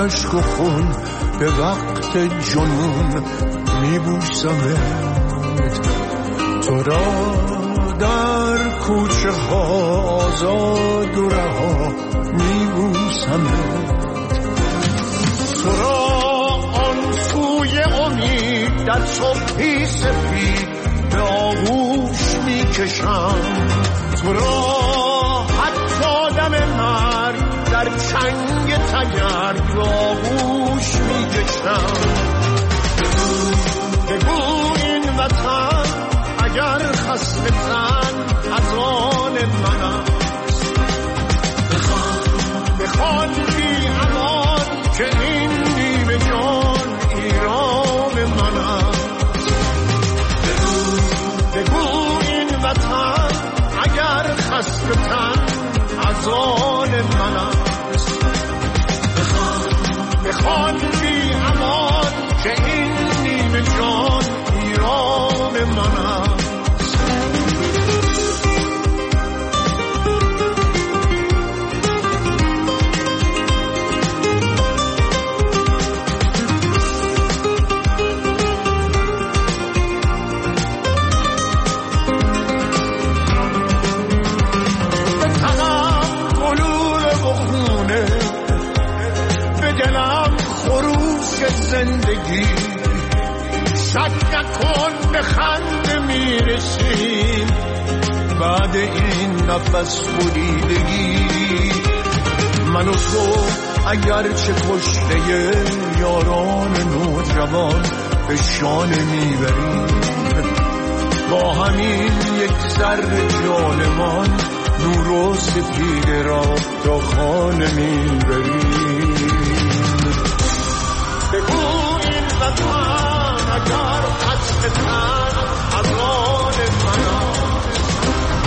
اشک و خون به وقت جنون میبوسمت، تو را در کوچه ها آزاد و رها میبوسمت، تو را آن سوی امید در صبحی سفید به آغوش میکشم، تو را حتی دم مرگ در چنگ تگرگ به آغوش میکشم. بگو این وطن اگر خسته تن از آن من است، بخوان بی امان که این نیمه جان ایران من است. بگو این وطن اگر خسته تن از آن من است، بخوان بی امان که این نیمه جان ایران من است. زندگی شک نکن به خنده میرسیم بعد این نفس بریدگی. من و تو اگرچه کشته یاران نوجوان به شانه میبریم، با همین یک ذره جانمان نور و سپید را تا خانه میبریم. بگو این وطن اگر خسته تن از آن من است،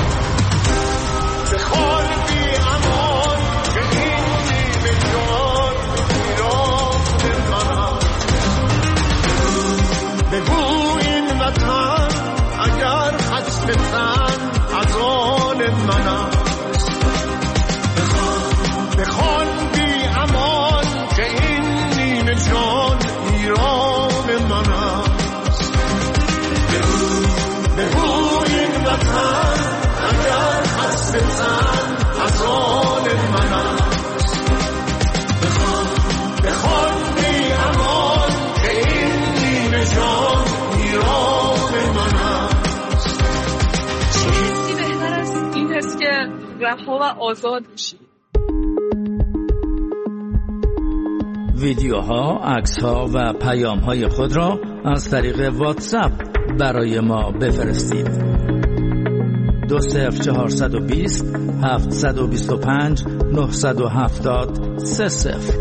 بخوان بی امان که این نیمه جان ایران من است. بگو این وطن اگر خسته تن از آن من است، بخوان بی امان که این نیمه جان ایران من است. بگو این وطن اگر خسته تن از آن من است، بخوان بی امان که این نیمه جان ایران من است. چیزی بهتر از این هست که رها و آزاد بشی. ویدیوها، عکس‌ها و پیام‌های خود را از طریق واتساپ برای ما بفرستید. 20420 725 970 30.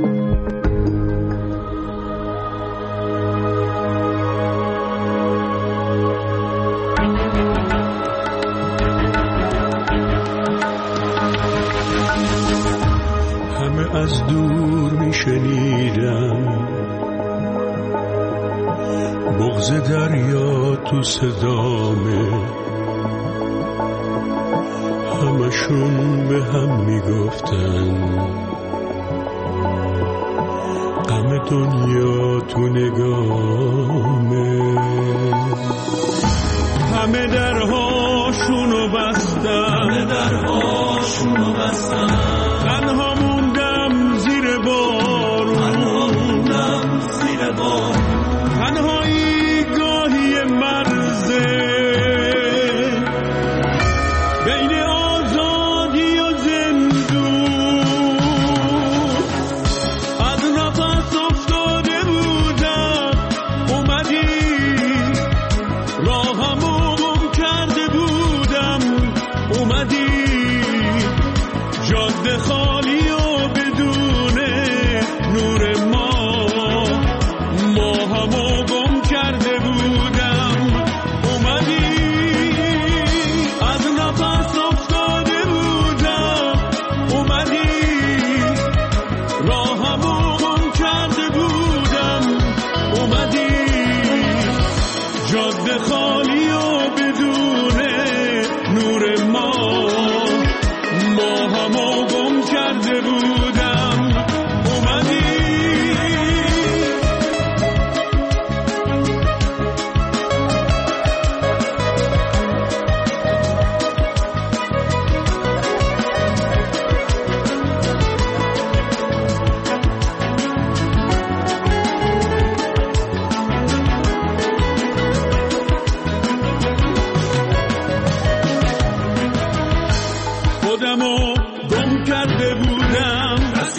از دور میشنیدم بغض دریا تو صدامه، همشون به هم میگفتن غم دنیا تو نگامه. همه درهاشونو بستن، تنها موندم زیر بارون، تنهایی گاهی مرزه بین آزادی و زندون. از نفس افتاده بودم اومدی، راهمو گم کرده بودم اومدی، جاده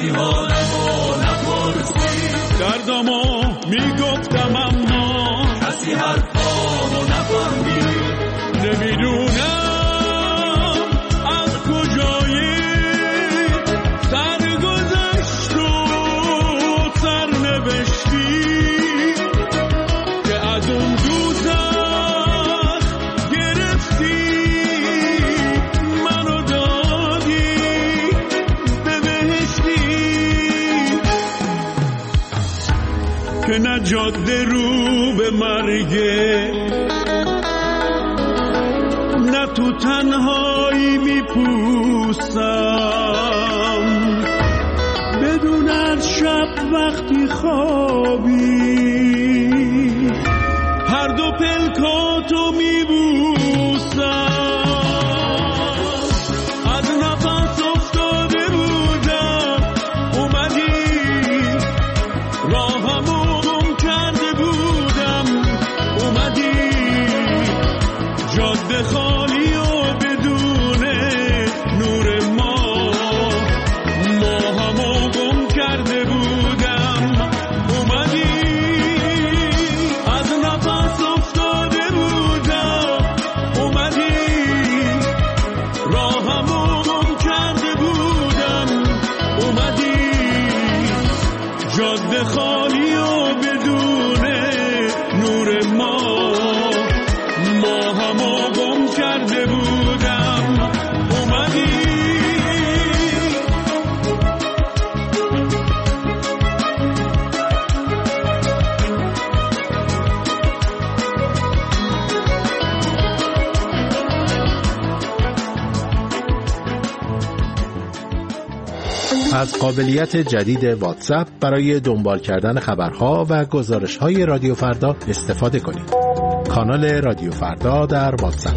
کسی حالمو نپرسید، دردمو میگفتم اما کسی حرفامو نفهمید. نمیدونم از کجایی سرگذشت و سرنوشتی که از اون دوزخ گرفتی منو دادی به بهشتی، که نه جاده رو به مرگه نه تو تنهایی میپوسم، بدون از شب وقتی خوابی هر دو پلکاتو میبوسم. از نفس افتاده بودم اومدی، راهمو گم کرده بودم اومدی، جاده خالی و بدون نور ماهمو گم کرده بودم اومدی، از نفس افتاده بودم اومدی، راهمو گم کرده بودم اومدی، جاده خالی و بدون نور ماهمو گم کرده بودم اومدی. از قابلیت جدید واتساپ برای دنبال کردن خبرها و گزارش‌های رادیو فردا استفاده کنید. کانال رادیو فردا در واتساپ.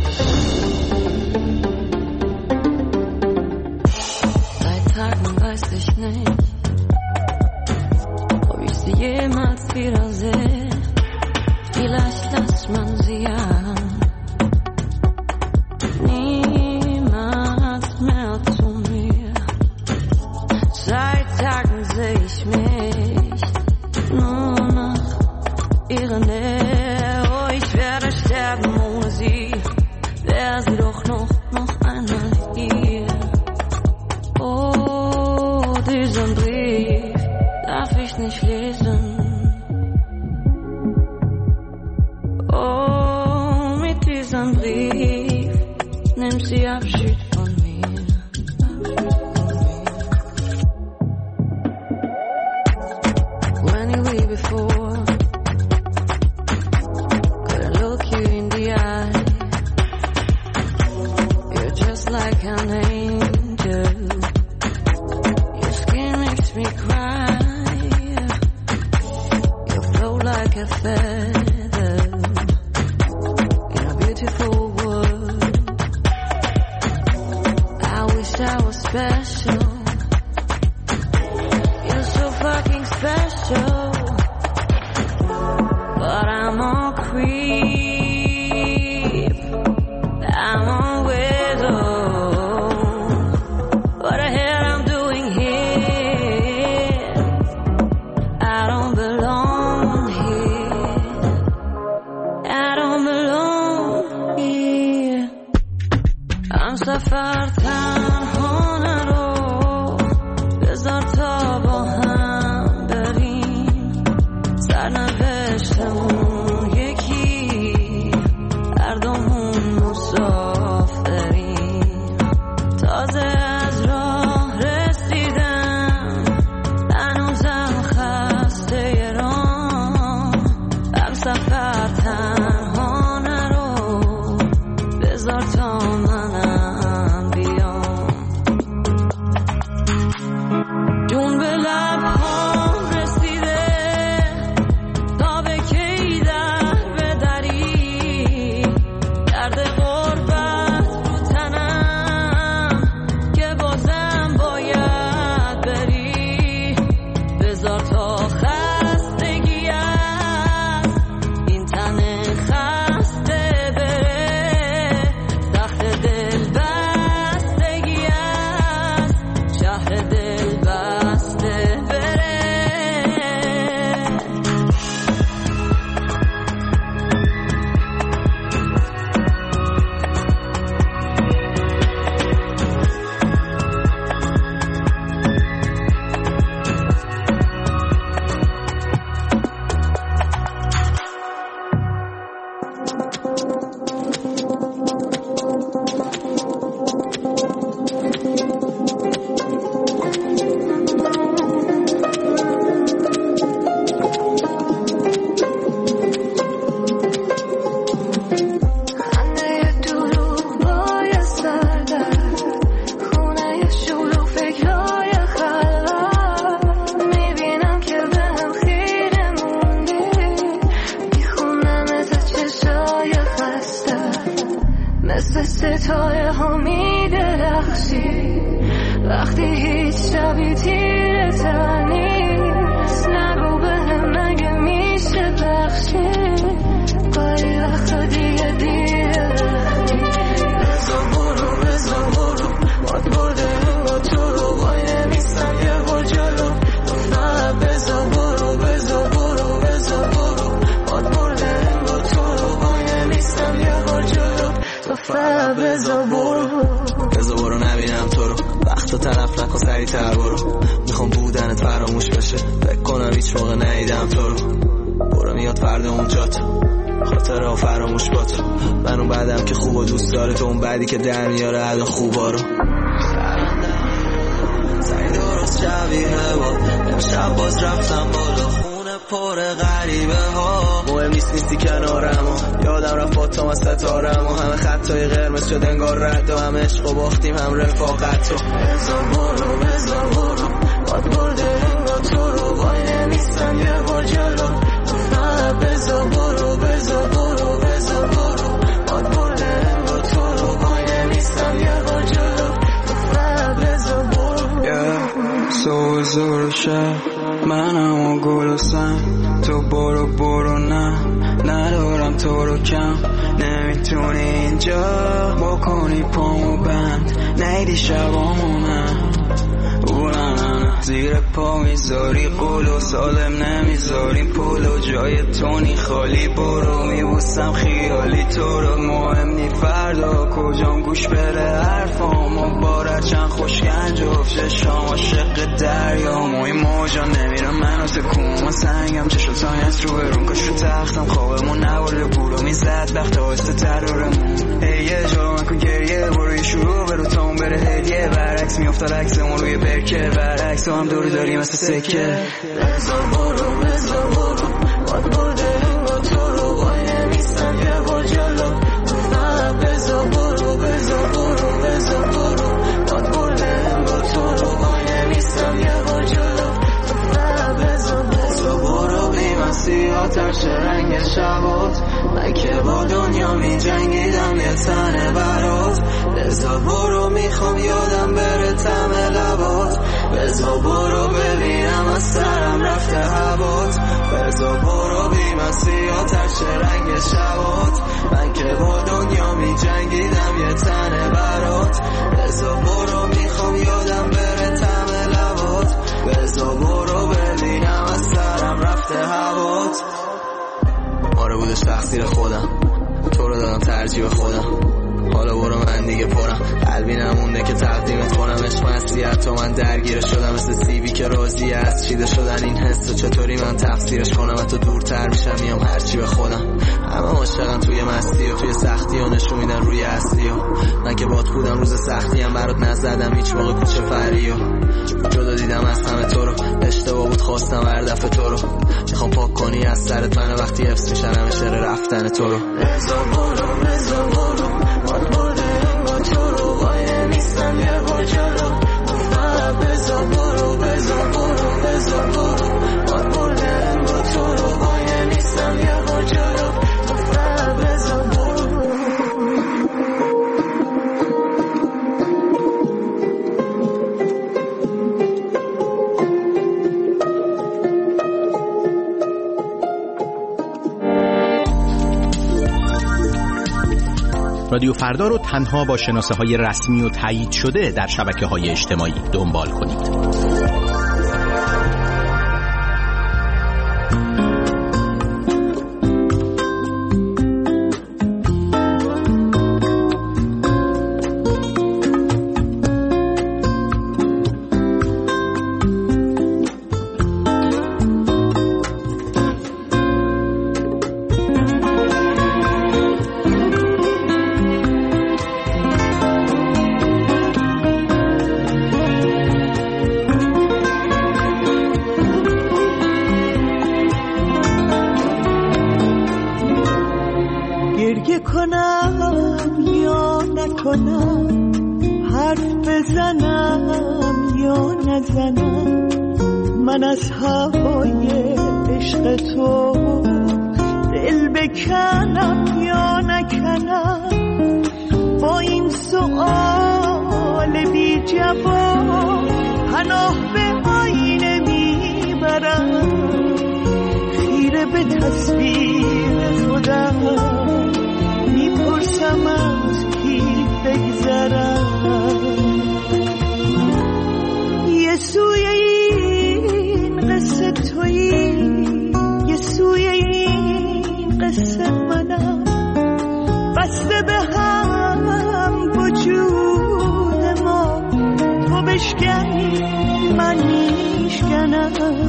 شهر دل بسته وقتی هیچ شبی تیره تنیست نگو بهم مگه میشه بخشی گاهی وقتا دیگه دیره بزا برو باد برده با تو رو وای نمیستم یه بار جلو نه بزا برو باد برده با تو رو وای نمیستم یه بار جلو تو فقط بزا برو نبینم تو رو وقتا طرف نکن سریع‌تر برو میخوام بودنت فراموش بشه فکر کنم هیچ موقع ندیدم تو رو برو میاد فردا اونجا تو خاطره ها فراموش با تو من اون بعدم که خوب و دوست داره تو اون بعدی که در میاره عدا خوبا رو سعی درست شبیه با امشب باز رفتم بالا خونه پر غریبه ها مهم نیستی کنارم و یادم رفت با تو از ستارم و همه خطای قرمز شد انگار رد و همه عشق و باختیم هم رفاقت تو بزا برو باد برده با تو رو وای نمیستم یه بار جلو نه بزا برو باد برده با تو رو وای نمیستم یه بار جلو نه بزا برو سوزور شب منم و گل و سن تو برو نه ندارم تو رو کم نمیتونی اینجا بکنی پامو بند نیدی شبامو من زیر پا میذاری قول و سالم نمیذاریم پول و جای تونی خالی برو میبوسم خیالی تو رو مهم نی فردا کجام گوش بره حرفام باره چند خوشگنج و چشام عاشق دریام و این موجا نمیرم منو تکون سنگم چشم تایت رو برون کش رو تختم خوابمون نباره بورو میزد وقت آسته ترارمون یه جا من کن گریه برو یه شروع برو تا اون بره هدیه برعکس میافتاد عکسمون روی برکه برعکس هم دوری داری مثل سکه بزا برو باد برده با تو رو وای نمیستم یه بار جلو نه بزا برو باد برده با تو رو وای نمیستم یه بار جلو نه بزا برو بی مسیحا ترش رنگ شبات من که با دنیا می جنگیدم یه تنه برات بزا برو میخوام یادم بره تم لبات بزا برو ببینم از سرم رفته هوات بزا برو بی مسیحا ترش رنگ شبات من که با دنیا می جنگیدم یه تنه برات بزا برو میخوام یادم بره تم لبات بزا برو ببینم از سرم رفته هوات آره بودش تقصیر خودم تو رو دادم ترجیح خودم حالا برو من دیگه پرم قلبی نمونده که تقدیمت کنم عشق مسیحت تو من درگیر شدم مثل سیبی که راضی از چیده شدن این حس چطوری من تفسیرش کنم حتی دورتر میشم میام هرچی به خودم همه عاشقن توی مستی و توی سختی و نشون میدن روی اصلی و من که بات بودم روز سختی هم برات نزدم هیچ موقع کوچه فری و جدا دیدم از همه تو رو اشتباه بود خواستم هر دفعه تو رو میخوام پاک کنی از سرت من وقتی حفظ میشن همه شر رفتن تو رو بزا برو باد برده با تو رو وای نمیستم یه بار جلو بزا برو باد برده با تو رو وای نمیستم یه بار جلو بزا برو رادیو فردا رو تنها با شناسه‌های رسمی و تایید شده در شبکه‌های اجتماعی دنبال کنید. من از هوای عشق تو دل بکنم یا نکنم با این سؤال بی جوان پناه به آینه میبرم، خیره به تصویر خودم میپرسم از کی بگذرم. یه سوی این قصه تویی، یه سوی این قصه منم، بسته به هم وجود ما، تو بشکنی من میشکنم،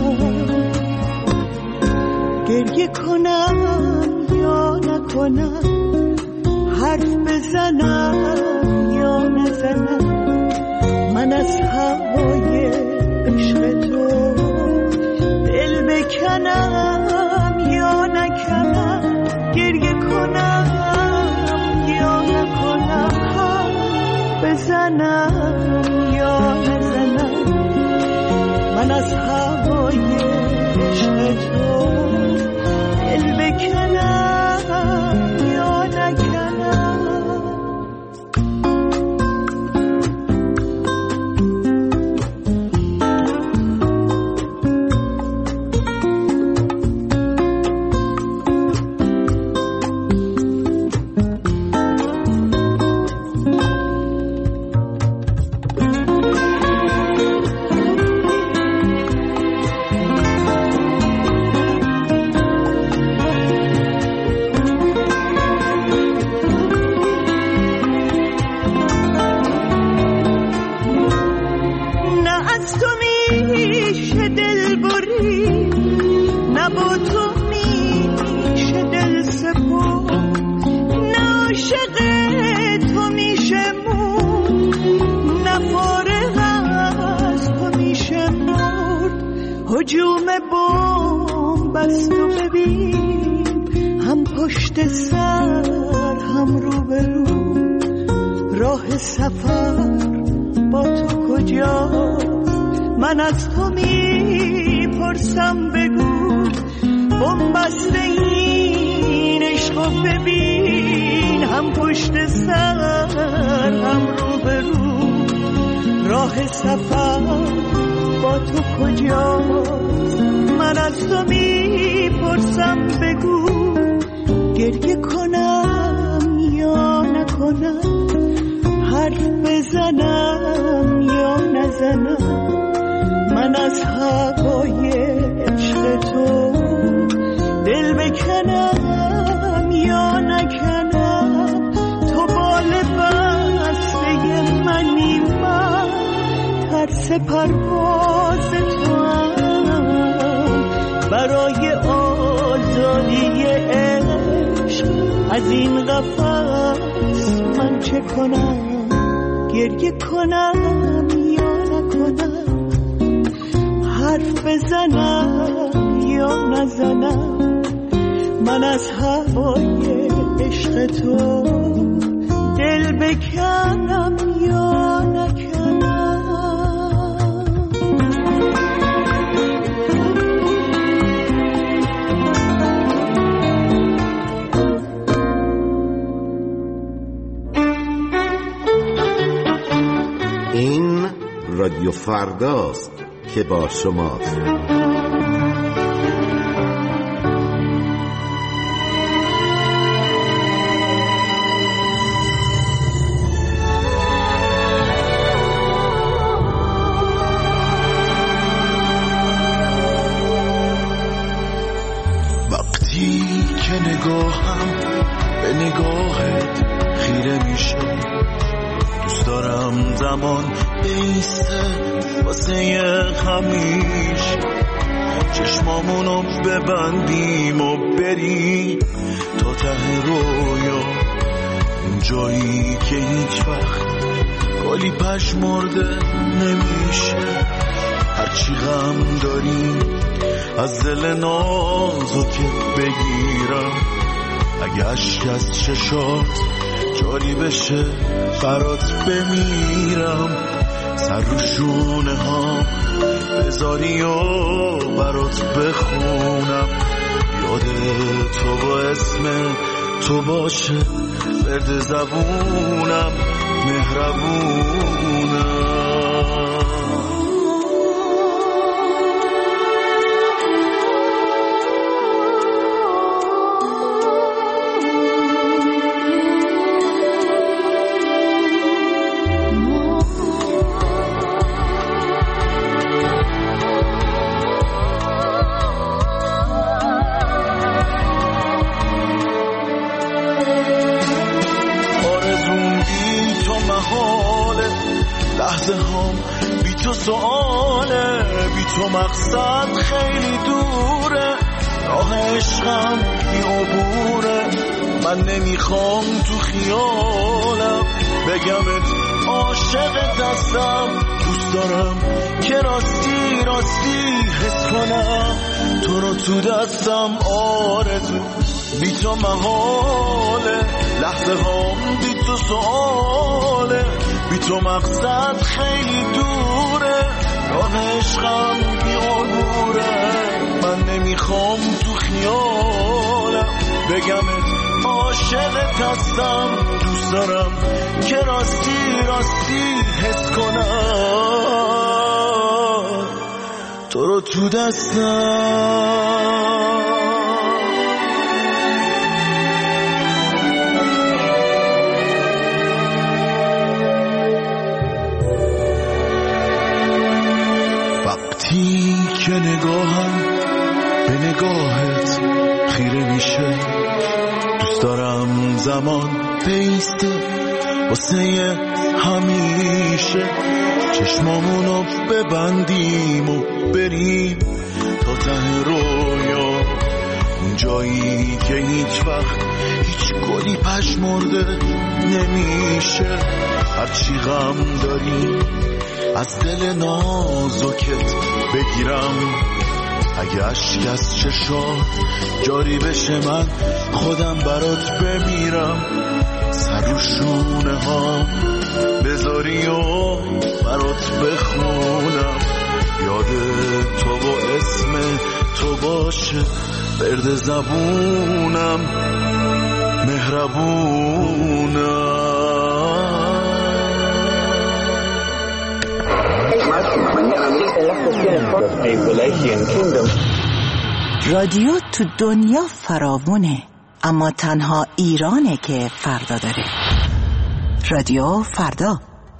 گریه کنم یا نکنم، حرف بزنم یا نزنم، من از هوای عشق تو دل بکنم یا نکنم، گریه کنم یا نکنم، حرف بزنم یا نزنم، من از هوای عشق تو دل بکنم یا نکنم. هجوم بمب است و ببین، هم پشت سر هم روبرو، راه سفر با تو کجاست؟ من از تو میپرسم بگو، بمب است این عشق و ببین، هم پشت سر هم روبرو، راه سفر با تو کجاست؟ من از تو میپرسم بگو، گریه کنم یا نکنم، حرف بزنم یا نزنم، من از هوای عشق تو دل بکنم یا نکنم، تو بال بسته منی، من ترس پرواز تو هم، برای آزادی عشق از این قفس من چه کنم؟ گریه کنم یا نکنم، حرف بزنم یا نزنم، من از هوای عشق تو دل بکنم یا نکنم. این رادیو فرداست که با شماست. وقتی که نگاهم به نگاهت خیره میشه، دوست دارم زمان بیسته واسه همیشه، چشمامونو ببندیم و بریم تا ته رویا، اون جایی که هیچ وقت گلی پژمرده نمیشه، هرچی غم داریم از دل نازو که بگیرم، اگه اشک از چشات جاری بشه برات بمیرم، سر رو شونه ها بذاری و برات بخونم، یاد تو با اسم تو باشه برد زبونم، لحظه هم بی تو سؤاله، بی تو مقصد خیلی دوره، راه عشقم بی عبوره. من نمیخوام تو خیالم بگمت عاشق دستم، دوست دارم که راستی راستی حس کنم تو رو تو دستم. آرزو بی تو محاله، لحظه هم بی تو سؤاله، بی تو مقصد خیلی دوره، راه عشقم بی عبوره. من نمیخوام تو خیالم بگمت عاشقت هستم، دوست دارم که راستی راستی حس کنم تو رو تو دستم. وقتی که نگاهم به نگاهت خیره میشه، دوست دارم زمان بیسته واسه همیشه، چشمامونو ببندیم و بریم تا ته رویا، اون جایی که هیچ وقت هیچ گلی پژمرده نمیشه. هرچی غم داری از دل نازکت بگیرم، اگه اشک از چشات جاری بشه من خودم برات بمیرم. سر رو شونه ها بذاری و برات بخونم، یاد تو و اسم تو باشه برد زبونم، مهربونم. رادیو تو دنیا فراوونه، اما تنها ایرانه که فردا داره. رادیو فردا.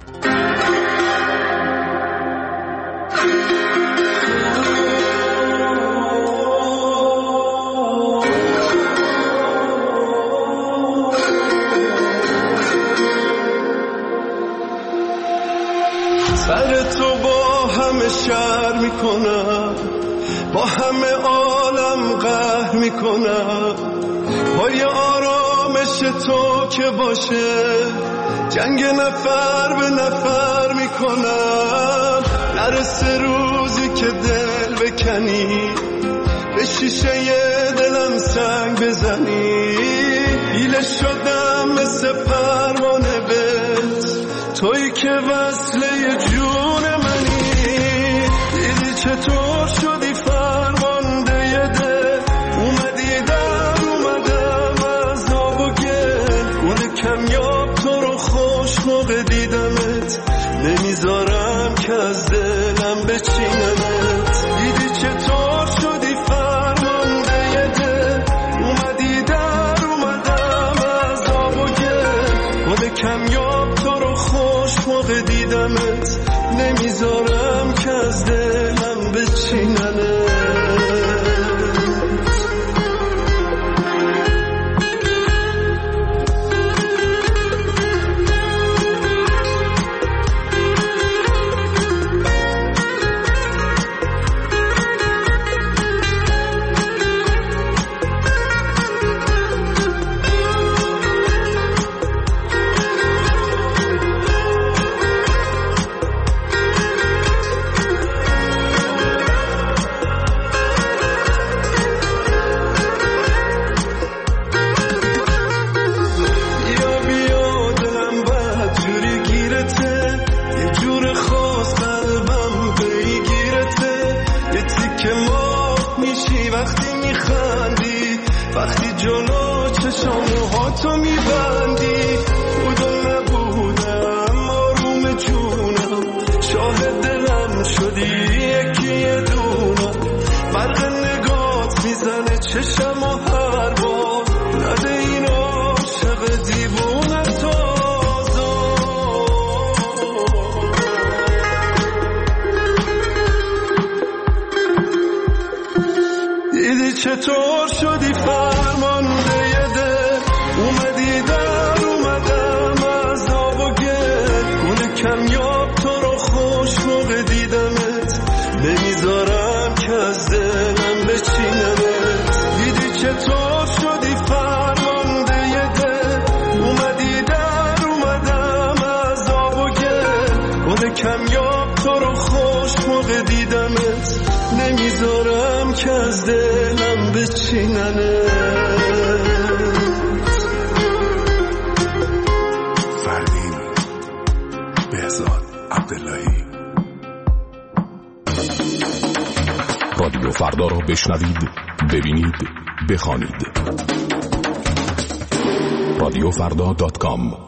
سر تو با همه شر میکنم، با همه عالم قهر میکنم، با یه آرامش تو که باشه جنگ نفر به نفر میکنم. نرسه روزی که دل بکنی، به شیشه دلم سنگ بزنی، حیله شدم مثل پروانه بهت، تویی که وصله جون منی. دیدی چطور شدی فرمانده ی دل، اومدی در اومدم از آب و گل، گل کمیاب تو رو خوش موقع دیدمت، نمیذارم که از دلم بچینمت. دیدی چطور شدی فرمانده ی دل، اومدی در اومدم از آب و گل، گل کمیاب تو رو خوش موقع دیدمت، نمیذارم که از دلم بچینمت. وقتی جلو چشامو ها تو میبندی، بودم نبودم برق نگات میزنه چشم و هر بار نده این عاشق دیوونه دیدی چطور شدی فرمانده یه دل اومدی در اومدم از آب و گل گل کمیاب تو رو خوش موقع دیدمت نمیذارم که از دلم بچینمت دیدی چطور شدی فرمانده یه دل اومدی در اومدم از آب و گل گل کمیاب تو رو خوش موقع دیدمت نمیذارم که از دلم بچیننه فردین بهزاد عبداللهی. رادیو فردا را بشنوید، ببینید، بخوانید. radiofrda.com.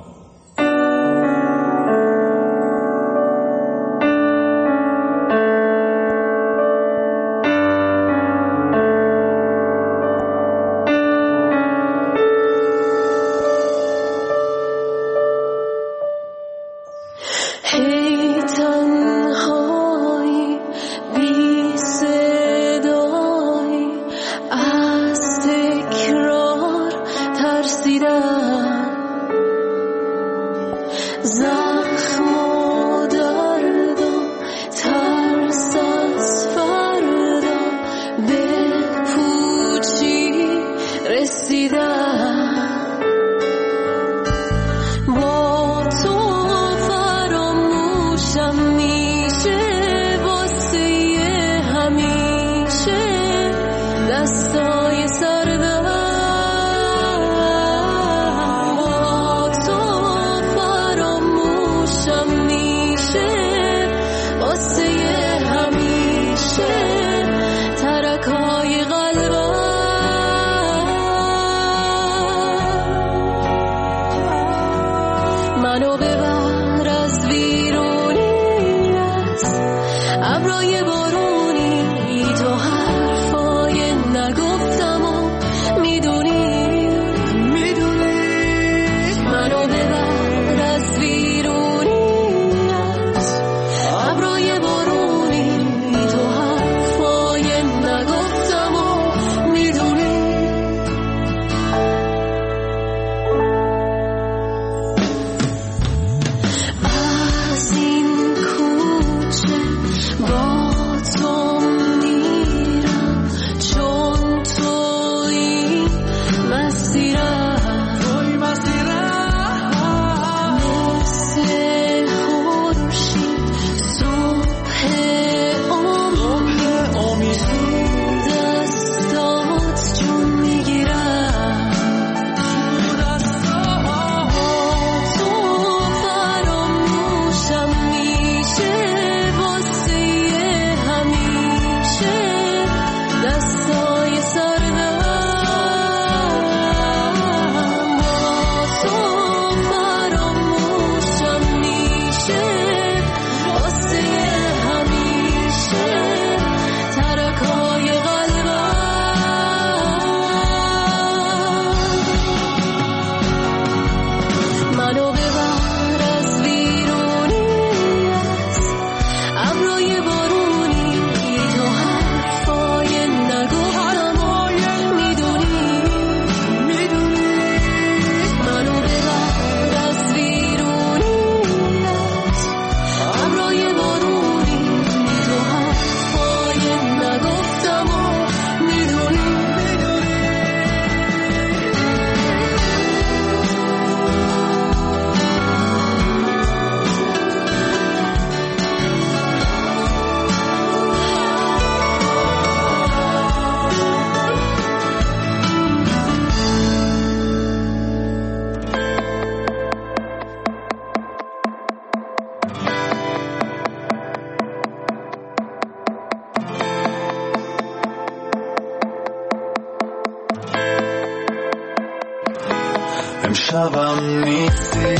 امشبم نیستی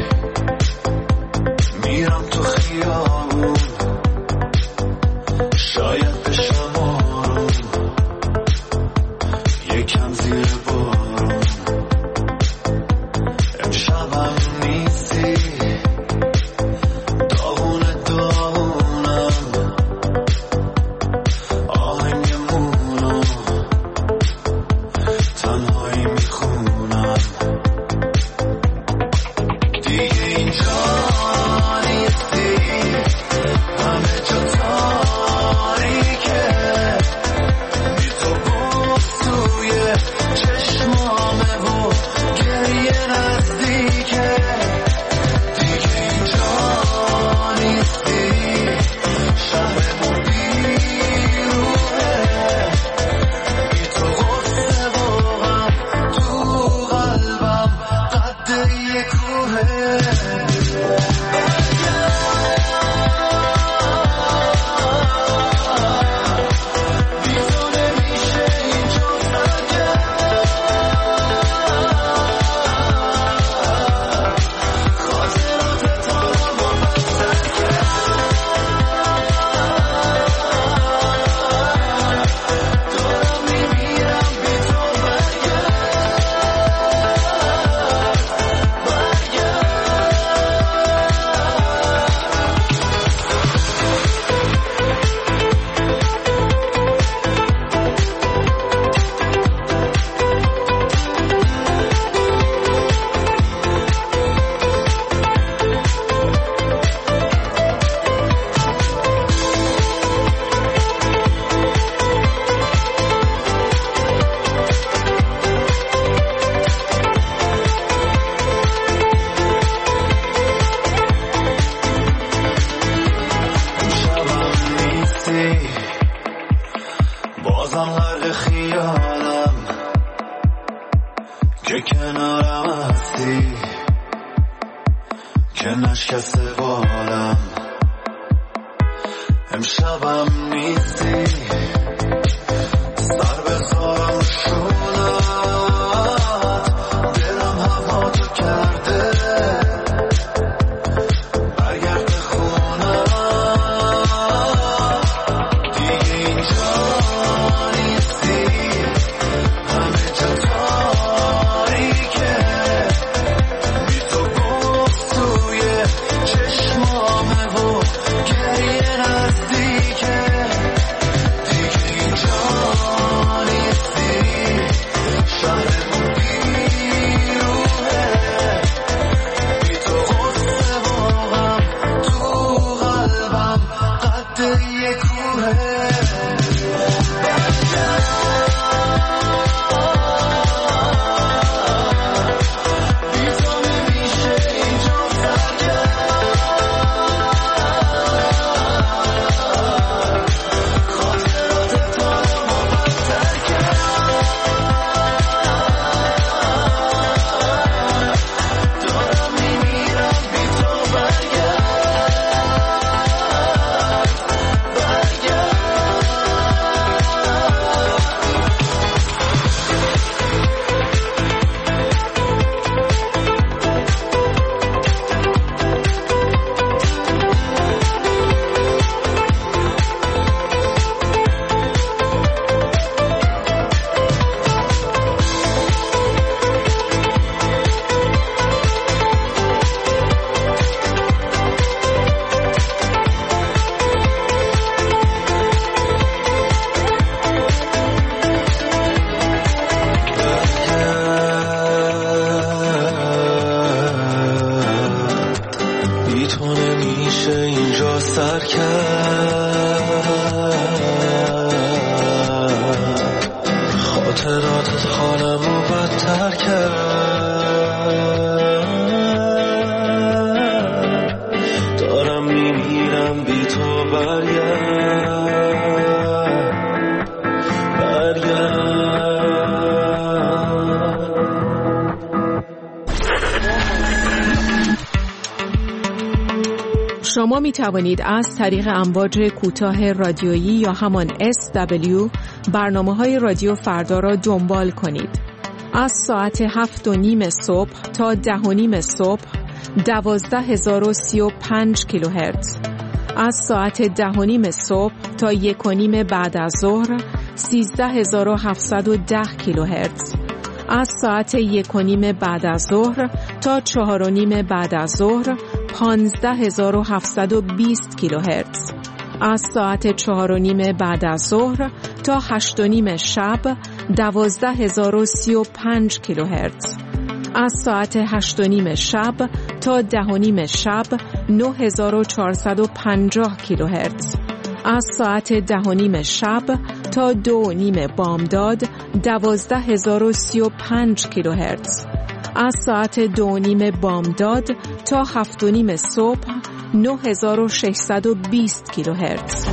میرم تو خیابون شاید بشم آروم بازم غرق خیالم که کنارم هستی، که نشکسته بالم امشبم نیستی. سر بذارم شونت، دلم هوا تو کرده، برگرد خونم دیگه اینجا نیستی. همه جا تاریکه، بی تو گفت توی چشمامه و گریه نزدیکه. دیگه اینجا نیستی، شهرمون بیروحه، بی تو غصه واقعم تو قلبم قد یه کوهه. بی تو نمیشه اینجا خاطرات دارم و بدتر دارم میمیرم بی تو. بی تو نمیشه اینجا سر کرد، خاطراتت حالمو بدتر کرد. دارم میمیرم بی تو، برگرد. شما می توانید از طریق امواج کوتاه رادیویی یا همان SW برنامه‌های رادیو فردا را دنبال کنید. از ساعت 7:30 صبح تا 10:30 صبح 12035 کیلوهرتز. از ساعت 10:30 صبح تا 1:30 بعد از ظهر 13710 کیلوهرتز. از ساعت 1:30 بعد از ظهر تا 4:30 بعد از ظهر 15720 کیلوهرتز. از ساعت 4:30 بعد از ظهر تا 8:30 شب 12035 کیلوهرتز. از ساعت 8:30 شب تا 10:30 شب 9450 کیلوهرتز. از ساعت 10:30 شب تا 2:30 بامداد 12035 کیلوهرتز. از ساعت 2:30 بامداد تا 7:30 صبح 9620 کیلوهرتز.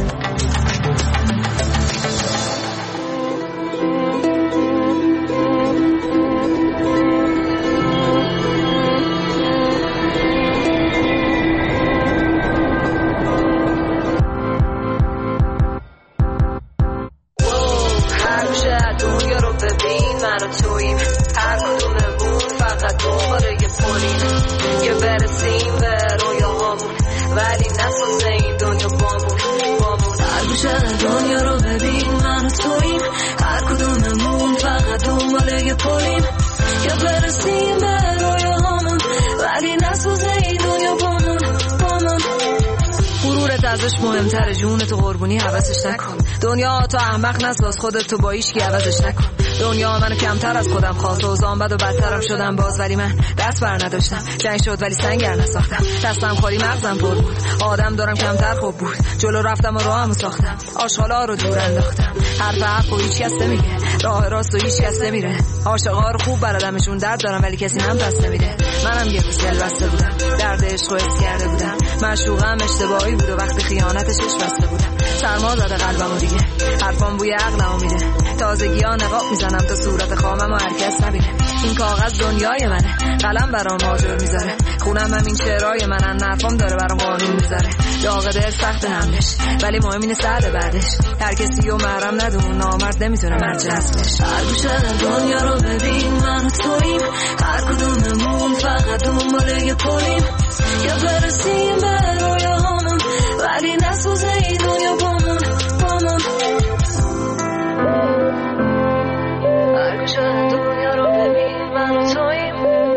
ازش مهمتره، جون تو قربونی حواسش نکن. دنیا تو احمق نساز، خودت تو با هیچکی عوضش نکن. دنیا منو کمتر از خودم خواست، اوضاعم بد و بدترم شدم باز، ولی من دست بر نداشتم. جنگ شد ولی سنگر نساختم، دستم خالی مغزم پر بود. آدم دارم کمتر خوب بود، جلو رفتم و راهمو ساختم، آشغالا رو دور انداختم. حرف حق و هیچ کس نمیگه، راه راست و هیچ کس نمیره. عاشقا رو خوب بلدمشون، درد دارم ولی کسی من پس نمیده. منم یه روز دل بسته بودم، درد عشق و حس کرده بودم. معشوقم اشتباهی بود و وقتی خیانتش بسته بودم. سرما زده قلبمو دیگه، حرفام بوی عقلمو میده. تازگی‌ها نقاب میزنم تا صورت خامم و هر کس نبینه. این کاغذ دنیای منه، قلم برام ماجر میذاره. خونم همین شعرهای منن، حرفام داره برام قانون میذاره. داغ دل سخت حملش، ولی مهم اینه سعد بعدش. هر کسی رو محرم ندون، نامرد نمیتونه مرج اصلش. هر گوشه دنیا رو ببین، من و توییم. هر کدوممون فقط دنبال یه پلیم. یا برسیم به رویاهامون، ولی نسوزه این دنیا بامون. هر گوشه دنیا رو ببین، من و توییم.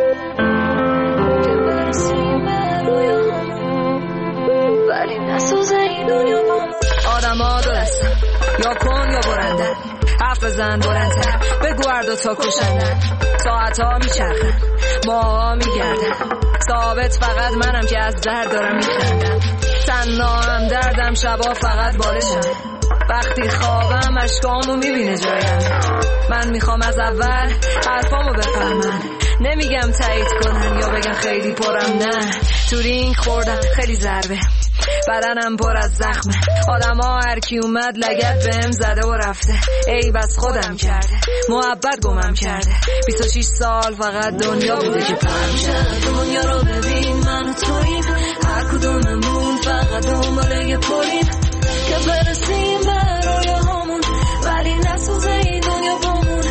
یا برسیم به رویاهامون، ولی نسوزه این دنیا بامون. آدم ها دو دستن، یا کن یا برندن. حرف بزن بلندتر، بگو هر دوتا کشندن. ساعت ها میچرخن، ماه ها میگردن. ثابت فقط منم که از درد دارم میخندم. تنها هم دردم، شبا فقط بالشم. وقتی خوابم اشکامو میبینه جایم. من میخوام از اول حرفامو بفهمن. نمیگم تایید کنن یا بگن خیلی پرم، نه. تو رینگ خوردم خیلی ضربه، بدنم پر از زخمه. آدم ها هر کی اومد لگد بهم زده و رفته. ای بس خودم کرده، محبت گمم کرده. 26 سال فقط دنیا بوده که همیشه دنیا رو ببین، من و توییم. هر کدوممون فقط دنبال یه پلیم. که برسیم به رویاهامون، ولی نسوزه این دنیا بامون.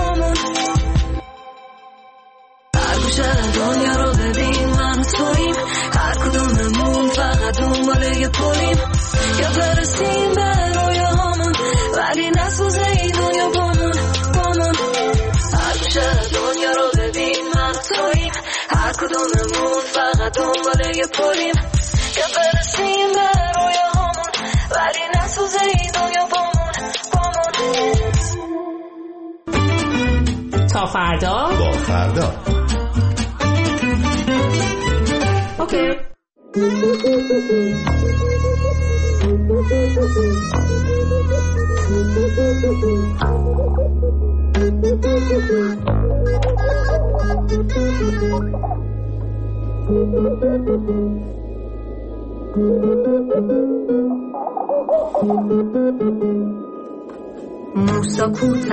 هر گوشه دنیا رو ببین، من و توییم. هر کدوممون فقط دنبال یه پلیم. یا برسیم به رویاهامون، ولی نسوزه این دنیا بامون. هر گوشه دنیا رو ببین، من و توییم. هر کدوممون فقط دنبال یه پلیم. یا برسیم به رویاهامون، ولی نسوزه این دنیا بامون. تا فردا، با فردا. اوکی. موسا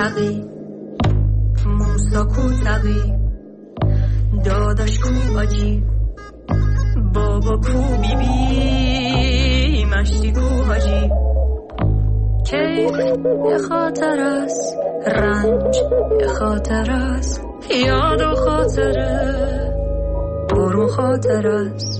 کوتقی داداش کو آجی، بابا کو بیبی، مشتی کو حاجی. کیف یه خاطر است، رنج یه خاطر است، یاد و خاطره برو خاطر است.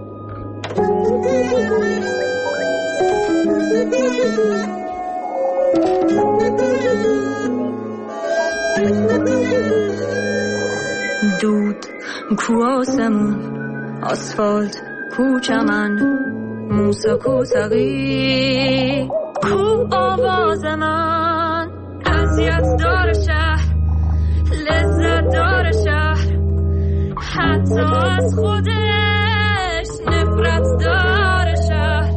دود کو آسمون، آسفالت کو چمن، موسا کو تقی کو آواز من. اذیت دار شهر، لذت دار شهر، حتی از خودش نفرت دار شهر.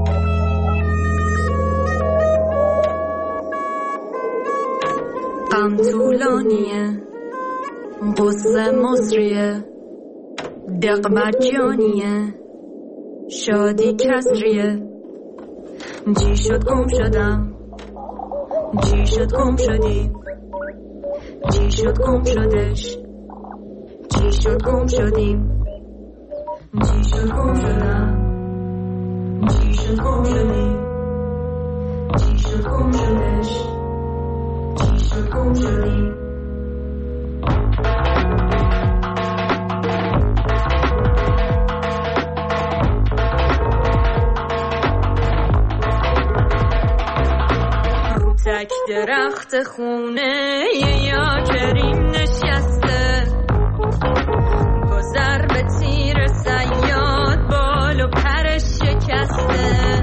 غم طولانیه، غصه مصریه، دق مجانیه، شادی کسریه. چی شد گم شدم، چی شد گم شدی، چی شد گم شدش، چی شد گم شدیم، چی شد گم شدم، چی شد گم شدی، چی شد گم شدش، چی شد گم شدیم. تک درخت خونه یا کریم نشسته، گذر به تیر صیاد بال و پرش شکسته.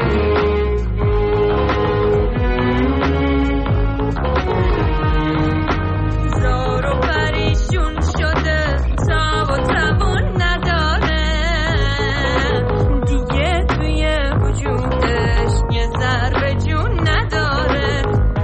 زار و پریشون شده، تاب و توان نداره دیگه، توی وجودش یه ذره جون نداره.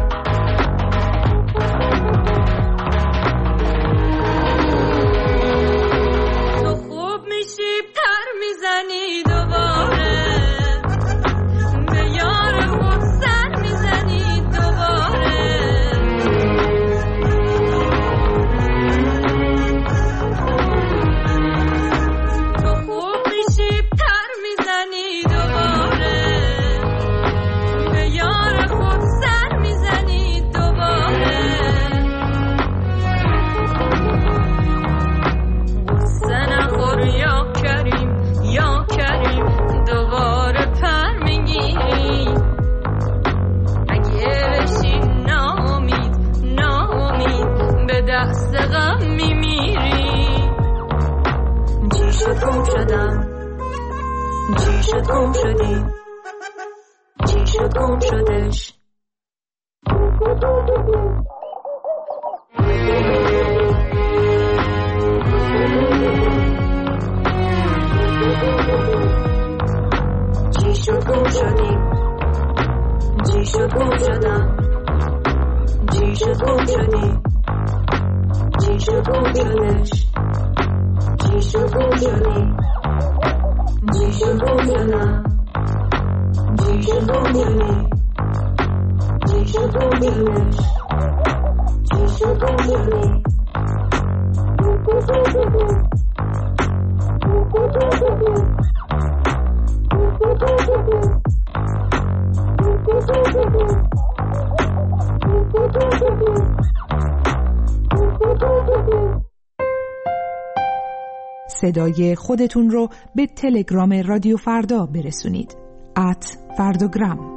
شد گم شدیم، چی شد گم شدش. چی شد گم شدیم، چی شد گم شدم، چی شد گم شدیم، چی شد گم شدش، چی شد گم شدیم، چی شد گم شدم، چی شد گم شدیم، چی شد گم شدش، چی شد گم شدیم. صدای خودتون رو به تلگرام رادیو فردا برسونید. @فرداگرام.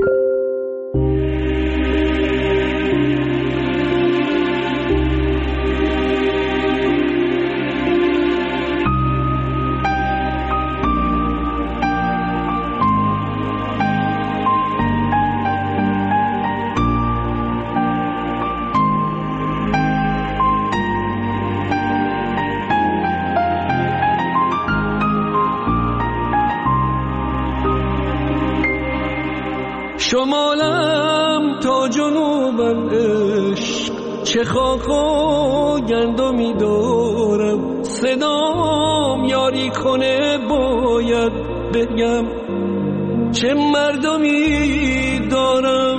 شمالم تا جنوبم عشق، چه خاک و گندمی دارم، صدام یاری کنه باید بگم چه مردمی دارم.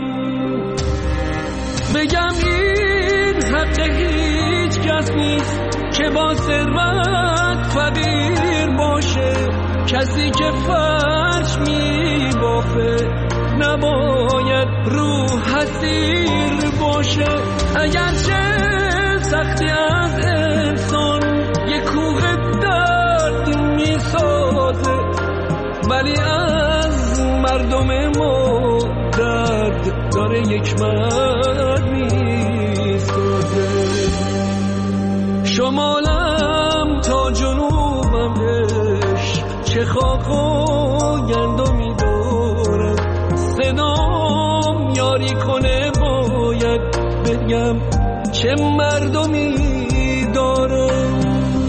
بگم این حق هیچ کس نیست که با ثروت فقیر باشه، کسی که فرش می بافه نباید رو حسیر باشه. اگرچه سختی از انسان یک کوه درد می سازه، ولی از مردم ما درد داره یک مرد می سازه. شمالم تا جنوبم عشق، چه خاک و گندمی دارم، صدام یاری کنه باید بگم چه مردمی دارم.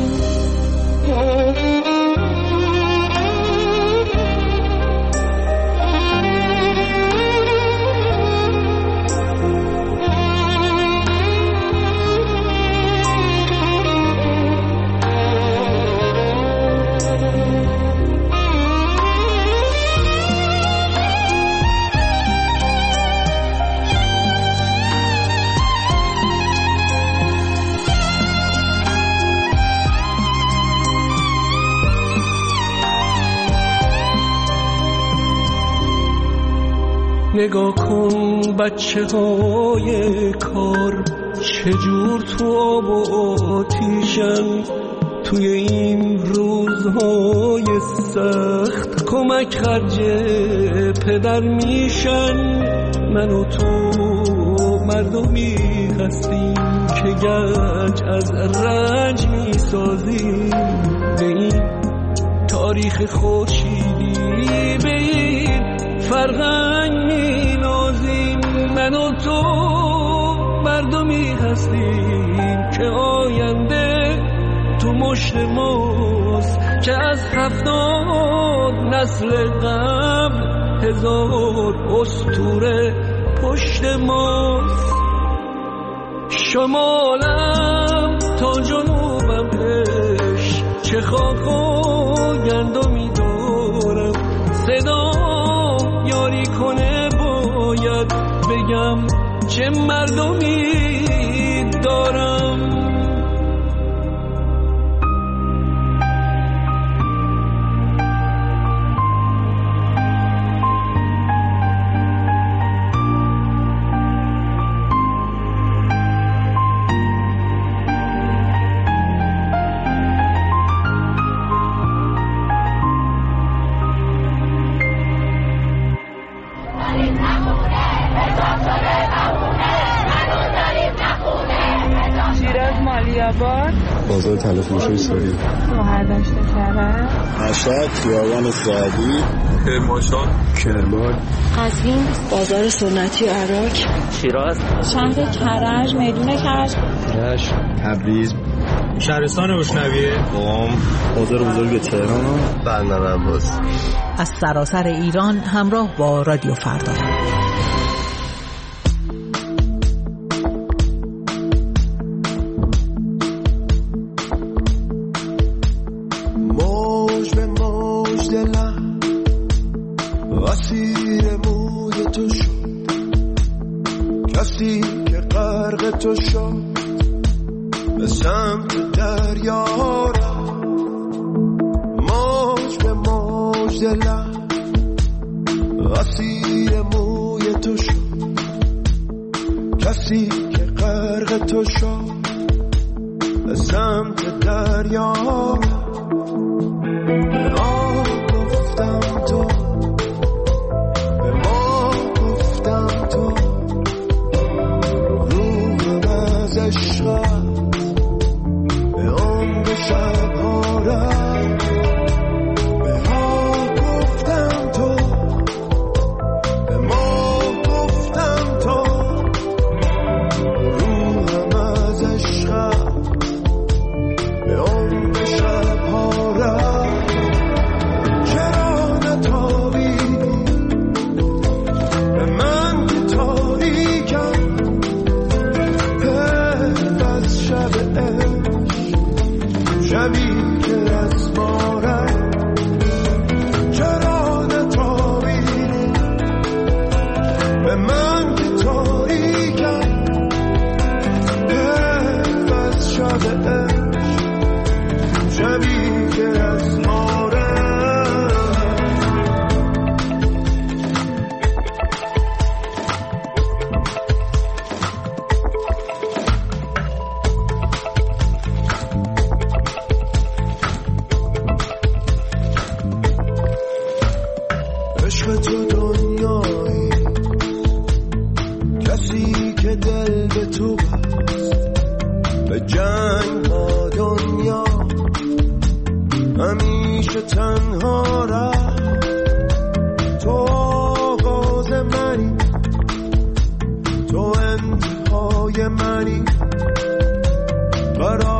نگاه کن بچه های کار چجور تو آب و آتیشن، توی این روزهای سخت کمک خرج پدر میشن. من و تو مردمی هستیم که گنج از رنج میسازیم، به این تاریخ خورشیدی به این فرهنگ مینازیم. من و تو مردمی هستیم که آینده تو مشت ماست، که از 70 نسل قبل 1000 اسطوره پشت ماست. شمالم تا جنوبم عشق، چه خاک و گندمی دارم، صدام یاری کنه باید بگم چه مردمی دارم. خیرآباد، بازار تلفروشی سوری، شهردشت کرج، مشهد، خیابان سعدی، کرمانشاه، کرمان، قزوین، بازار سنتی عراق، شیراز، شهر کرج، میدون کرج، رشت، تبریز، شهرستان روشنویه، قم، بازار بزرگ تهران، بندر عباس. از سراسر ایران همراه با رادیو فردا. موج به موج دلم اسیر موی تو شد، کسی که غرق تو شد به سمت دریا رفت. موج به موج دلم اسیر موی تو شد، کسی که غرق تو شد به سمت دریا رفت. به ما گفتم تو، به ما گفتم تو، روحم از عشقت به عمر شبها رفت. به ما گفتم تو، به ما گفتم تو، روحم از عشقت به عمر شبها رفت. شبی که از ما رفت، چرا نتابیدی به من که تاریکم، حیف از شب عشق، شبی که از ما رفت. عشق تو دنیایی، کسی که دل به تو بست، به جنگ با دنیا همیشه تنها رفت. تو آغاز منی، تو انتهای منی، قرار